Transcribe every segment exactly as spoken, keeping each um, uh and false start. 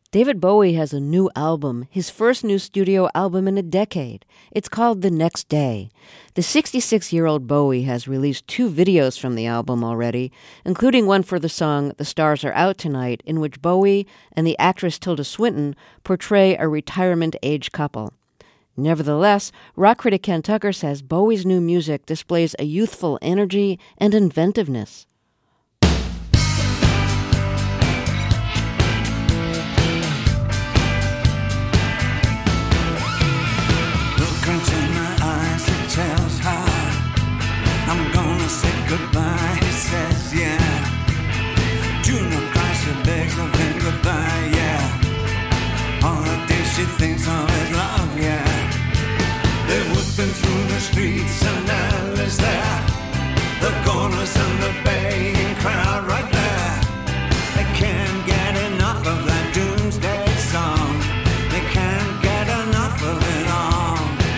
David Bowie has a new album, his first new studio album in a decade. It's called The Next Day. The sixty-six-year-old Bowie has released two videos from the album already, including one for the song The Stars Are Out Tonight, in which Bowie and the actress Tilda Swinton portray a retirement-age couple. Nevertheless, rock critic Ken Tucker says Bowie's new music displays a youthful energy and inventiveness. Tells her I'm gonna say goodbye. He says, yeah. Junior cries, she begs of him goodbye, yeah. All the days she thinks of his love, yeah. They're whipping through the streets and Alice there. The corners and the baying crowd right there. They can't get enough of that doomsday song. They can't get enough of it all.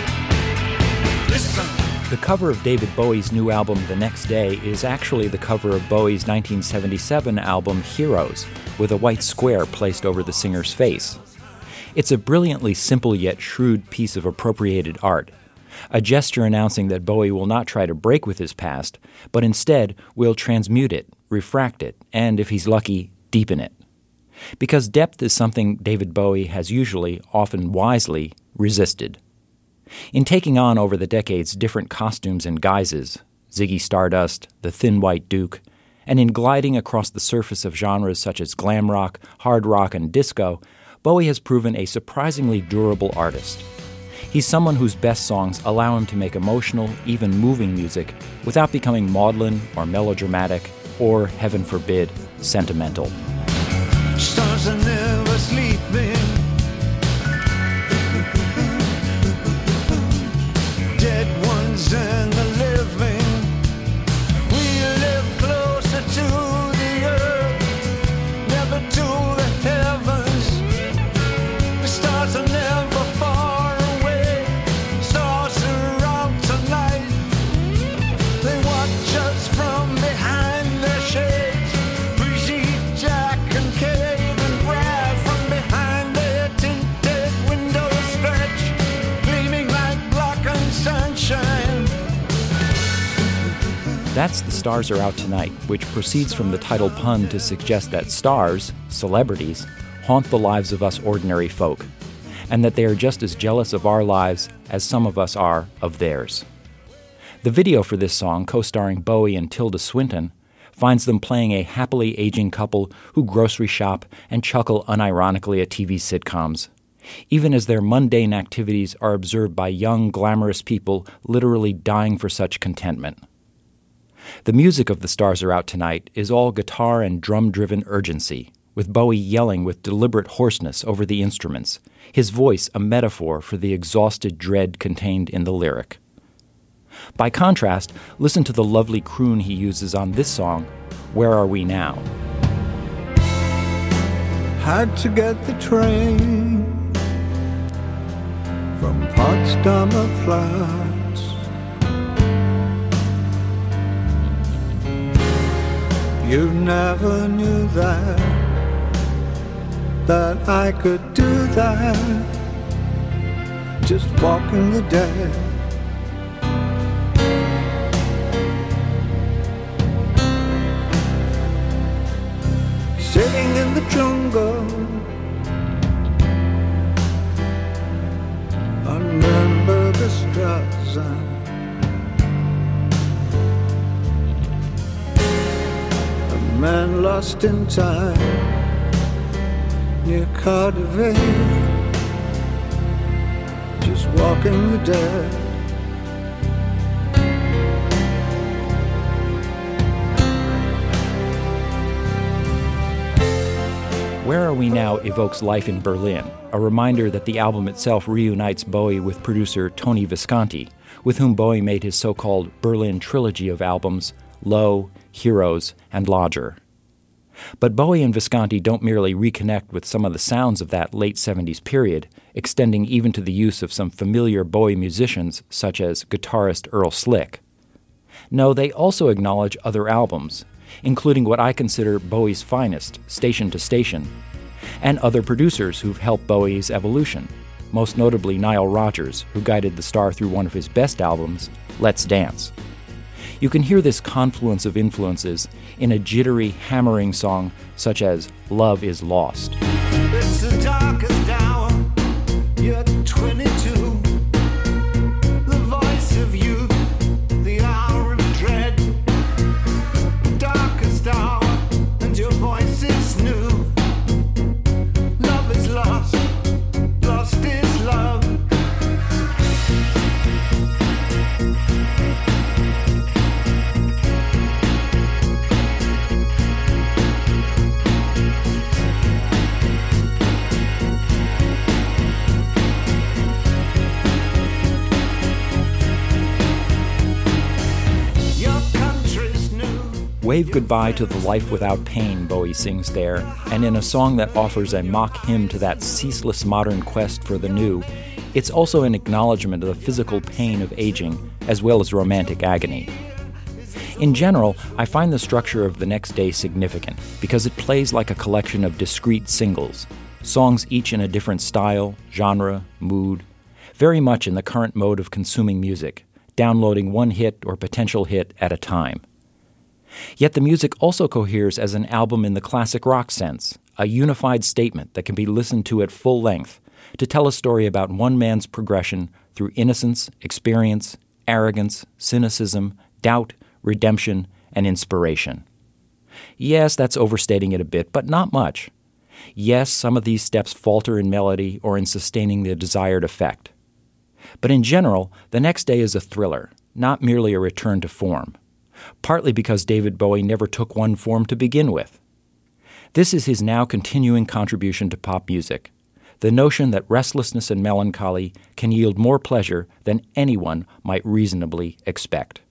The cover of David Bowie's new album, The Next Day, is actually the cover of Bowie's nineteen seventy-seven album, Heroes, with a white square placed over the singer's face. It's a brilliantly simple yet shrewd piece of appropriated art, a gesture announcing that Bowie will not try to break with his past, but instead will transmute it, refract it, and, if he's lucky, deepen it. Because depth is something David Bowie has usually, often wisely, resisted. In taking on over the decades different costumes and guises, Ziggy Stardust, the Thin White Duke, and in gliding across the surface of genres such as glam rock, hard rock, and disco, Bowie has proven a surprisingly durable artist. He's someone whose best songs allow him to make emotional, even moving music without becoming maudlin or melodramatic or, heaven forbid, sentimental. Stars are never sleeping. Dead ones and the living. We live closer to the earth, never to the heavens. The stars are never far away. Stars are out tonight. They watch us from behind their shades. Brigitte, Jack and Kate and Brad from behind their tinted windows stretch, gleaming like blackened sunshine. That's The Stars Are Out Tonight, which proceeds from the title pun to suggest that stars, celebrities, haunt the lives of us ordinary folk, and that they are just as jealous of our lives as some of us are of theirs. The video for this song, co-starring Bowie and Tilda Swinton, finds them playing a happily aging couple who grocery shop and chuckle unironically at T V sitcoms, even as their mundane activities are observed by young, glamorous people literally dying for such contentment. The music of The Stars Are Out Tonight is all guitar and drum-driven urgency, with Bowie yelling with deliberate hoarseness over the instruments, his voice a metaphor for the exhausted dread contained in the lyric. By contrast, listen to the lovely croon he uses on this song, Where Are We Now? Had to get the train from Potsdamer Platz. You never knew that, that I could do that, just walking the dead. Sitting in the jungle, under the Straße. Man lost in time near Cardiff, just walking the dead. Where Are We Now evokes life in Berlin, a reminder that the album itself reunites Bowie with producer Tony Visconti, with whom Bowie made his so-called Berlin trilogy of albums, Low, Heroes, and Lodger. But Bowie and Visconti don't merely reconnect with some of the sounds of that late seventies period, extending even to the use of some familiar Bowie musicians such as guitarist Earl Slick. No, they also acknowledge other albums, including what I consider Bowie's finest, Station to Station, and other producers who've helped Bowie's evolution, most notably Nile Rodgers, who guided the star through one of his best albums, Let's Dance. You can hear this confluence of influences in a jittery, hammering song such as Love is Lost. It's the darkest hour, you're twenty-two. The voice of youth, the hour of dread. Darkest hour, and your voice is new. Love is lost, lost is love. Wave goodbye to the life without pain, Bowie sings there, and in a song that offers a mock hymn to that ceaseless modern quest for the new, it's also an acknowledgement of the physical pain of aging, as well as romantic agony. In general, I find the structure of The Next Day significant, because it plays like a collection of discrete singles, songs each in a different style, genre, mood, very much in the current mode of consuming music, downloading one hit or potential hit at a time. Yet the music also coheres as an album in the classic rock sense, a unified statement that can be listened to at full length to tell a story about one man's progression through innocence, experience, arrogance, cynicism, doubt, redemption, and inspiration. Yes, that's overstating it a bit, but not much. Yes, some of these steps falter in melody or in sustaining the desired effect. But in general, The Next Day is a thriller, not merely a return to form. Partly because David Bowie never took one form to begin with. This is his now continuing contribution to pop music, the notion that restlessness and melancholy can yield more pleasure than anyone might reasonably expect.